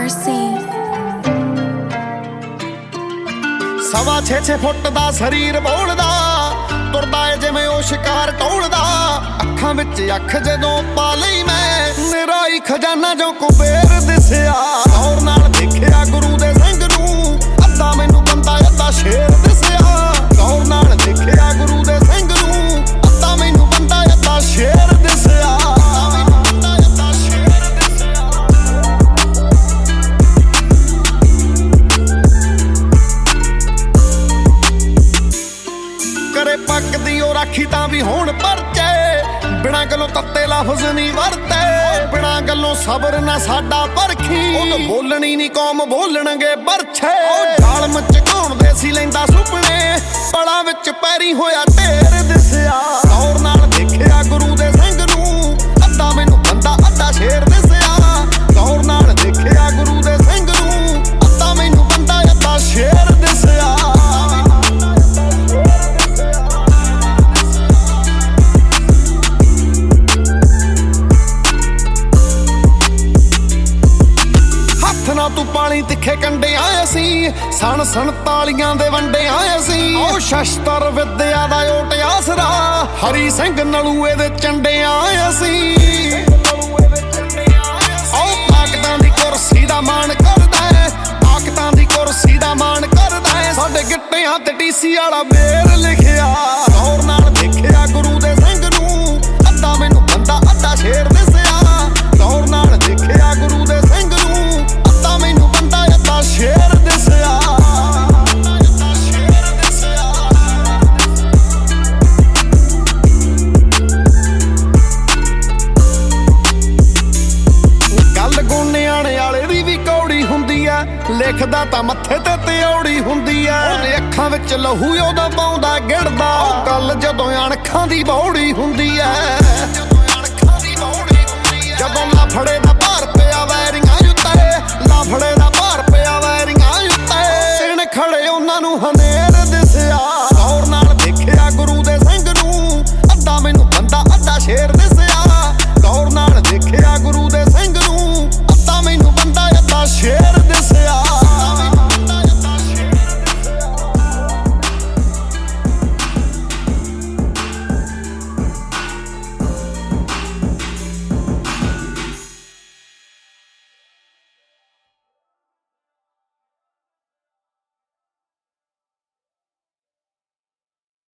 Mercy। 6.5 ਫੁੱਟ ਦਾ ਸਰੀਰ ਬੋਲਦਾ, ਤੁਰਦਾ ਏ ਜਿਵੇਂ ਉਹ ਸ਼ਿਕਾਰ ਢੋਲਦਾ। ਅੱਖਾਂ ਵਿੱਚ ਅੱਖ ਜਦੋਂ ਪਾ ਲਈ ਮੈਂ, ਮੇਰਾ ਹੀ ਖਜ਼ਾਨਾ ਜੋ ਕੁਬੇਰ ਦਿਸਿਆ। ਗੌਰ ਨਾਲ ਦੇਖਿਆ ਗੁਰੂ ਦੇ ਸਿੰਘ ਨੂੰ, ਅੱਧਾ ਮੈਨੂੰ ਬੰਦਾ ਅੱਧਾ ਸ਼ੇਰ ਦਿਸਿਆ। ਗੌਰ ਨਾਲ ਦੇਖਿਆ ਗੁਰੂ ਦੇ ਸਿੰਘ ਨੂੰ, ਅੱਧਾ ਮੈਨੂੰ ਬੰਦਾ ਅੱਧਾ ਸ਼ੇਰ ਦਿਸਿਆ। ਕਰੇ ਪੱਕਦੀ ਉਹ ਰਾਖੀ ਤਾਂ ਵੀ ਹੋਣ ਪਰਚੇ, ਬਿਨਾਂ ਗੱਲੋਂ ਤੱਤੇ ਲਫ਼ਜ਼ ਨਹੀਂ ਵਰਤੇ। ਬਿਨਾਂ ਗੱਲੋਂ ਸਬਰ ਨਾ ਸਾਡਾ ਪਰਖੀ, ਉਹਨੂੰ ਬੋਲਣੀ ਨਹੀਂ ਕੌਮ ਬੋਲਣਗੇ ਬਰਛੇ। ਢਾਲ ਮਚਕਾਉਣ ਦੇ ਸੀ ਲੈਂਦਾ ਸੁਪਨੇ, ਪਲਾਂ ਵਿੱਚ ਪੈਰੀ ਹੋਇਆ ਢੇਰ ਦਿਸਿਆ। ਗੌਰ ਨਾਲ ਦੇਖਿਆ ਗੁਰੂ ਦੇ ਸਿੰਘ ਨੂੰ, ਅੱਧਾ ਮੈਨੂੰ ਬੰਦਾ ਅੱਧਾ ਸ਼ੇਰ ਦਿਸਿਆ। ਗੌਰ ਨਾਲ ਦੇਖਿਆ ਗੁਰੂ ਦੇ ਸਿੰਘ ਨੂੰ, ਅੱਧਾ ਮੈਨੂੰ ਬੰਦਾ ਅੱਧਾ ਸ਼ੇਰ ਦਿਸਿਆ। ਨਾ ਤੂੰ ਪਾਣੀ ਤਿੱਖੇ ਕੰਡੇ ਆਏ ਸੀ, ਸਣ 47 ਦੇ ਵੰਡੇ ਆਏ ਸੀ। ਉਹ ਸ਼ਸਤਰ ਵਿਦਿਆ ਦਾ ਓਟ ਆਸਰਾ, ਹਰੀ ਸਿੰਘ ਨਲੂਏ ਦੇ ਚੰਡੇ ਆਏ ਸੀ। ਉਹ ਤਾਕਤਾਂ ਦੀ ਕੁਰਸੀ ਦਾ ਮਾਣ ਕਰਦਾ ਏ, ਤਾਕਤਾਂ ਦੀ ਕੁਰਸੀ ਦਾ ਮਾਣ ਕਰਦਾ ਏ। ਸਾਡੇ ਗਿੱਟਿਆਂ ਤੇ ਟੀਸੀ ਵਾਲਾ ਮੇਰ ਲਿਖਿਆ। ਗੌਰ ਨਾਲ ਦੇਖਿਆ ਗੁਰੂ ਦੇ ਸਿੰਘ ਨੂੰ, ਅੱਧਾ ਮੈਨੂੰ ਬੰਦਾ ਅੱਧਾ ਸ਼ੇਰ ਦਿਸਿਆ। ਗੌਰ ਨਾਲ ਦੇਖਿਆ ਗੁਰੂ ਦੇ ਸਿੰਘ ਨੂੰ, ਅੱਧਾ ਮੈਨੂੰ ਬੰਦਾ ਅੱਧਾ ਸ਼ੇਰ ਦਿਸਿਆ। ਗੱਲ ਗੋਨਿਆਣੇ ਵਾਲੇ ਦੀ ਵੀ ਕੌੜੀ ਹੁੰਦੀ ਐ, ਲਿਖਦਾ ਤਾਂ ਮੱਥੇ ਤੇ ਤਿਉੜੀ ਹੁੰਦੀ ਐ। ਉਹਦੇ ਅੱਖਾਂ ਵਿੱਚ ਲਹੂ ਉਹਦਾ ਪਾਉਂਦਾ ਗਿੜਦਾ, ਉਹ ਗੱਲ ਜਦੋਂ ਅਣਖਾਂ ਦੀ ਬੌੜੀ ਹੁੰਦੀ ਐ। ਜਦੋਂ ਨਾ ਫੜੇ